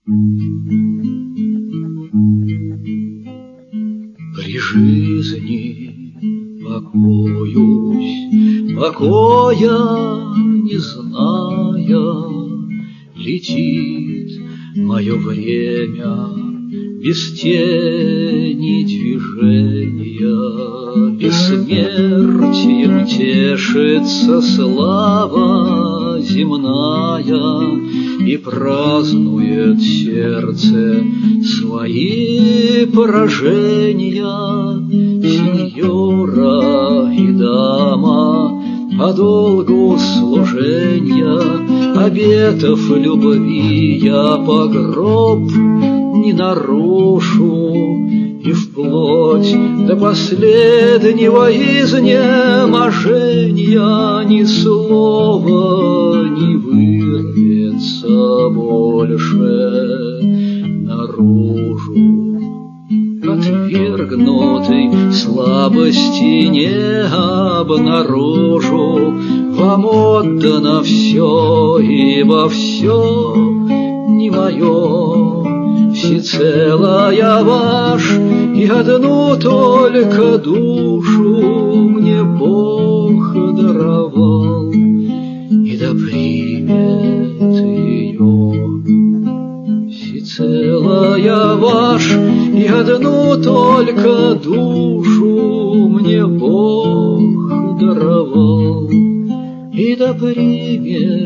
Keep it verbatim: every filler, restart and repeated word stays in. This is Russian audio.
При жизни покоюсь, покоя не зная, летит мое время без тени движения, бессмертием тешится слава земная, и празднует сердце свои поражения. Сеньора и дама по долгу служения, обетов любви я по гроб не нарушу, и вплоть до последнего изнеможения ни слова не вырвется больше наружу. Отвергнутый слабости не обнаружу, вам отдано все, ибо все не мое. Всецело я ваш, и одну только душу мне Бог даровал, и да примет ее. Всецело я ваш, и одну только душу мне Бог даровал, и да примет